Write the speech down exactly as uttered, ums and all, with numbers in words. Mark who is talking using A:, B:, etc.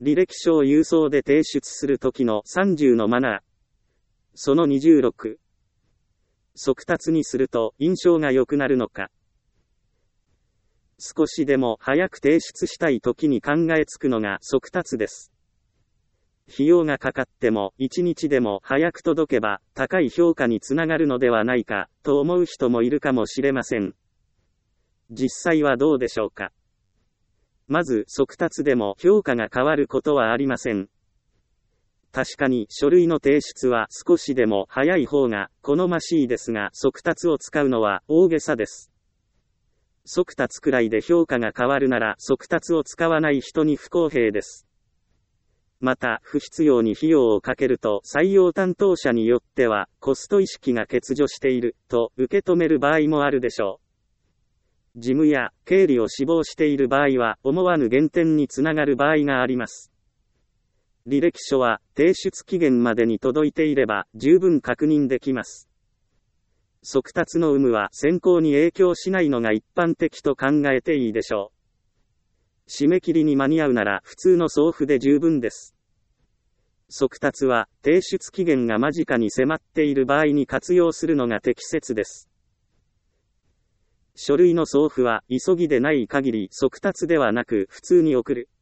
A: 履歴書を郵送で提出するときのさんじゅうのマナー。そのにじゅうろく。速達にすると印象が良くなるのか。少しでも早く提出したいときに考えつくのが速達です。費用がかかってもいちにちでも早く届けば高い評価につながるのではないかと思う人もいるかもしれません。実際はどうでしょうか。まず速達でも評価が変わることはありません。確かに書類の提出は少しでも早い方が好ましいですが、速達を使うのは大げさです。速達くらいで評価が変わるなら速達を使わない人に不公平です。また不必要に費用をかけると採用担当者によってはコスト意識が欠如していると受け止める場合もあるでしょう。事務や経理を志望している場合は思わぬ減点につながる場合があります。履歴書は提出期限までに届いていれば十分確認できます。速達の有無は選考に影響しないのが一般的と考えていいでしょう。締め切りに間に合うなら普通の送付で十分です。速達は提出期限が間近に迫っている場合に活用するのが適切です。書類の送付は急ぎでない限り速達ではなく普通に送る。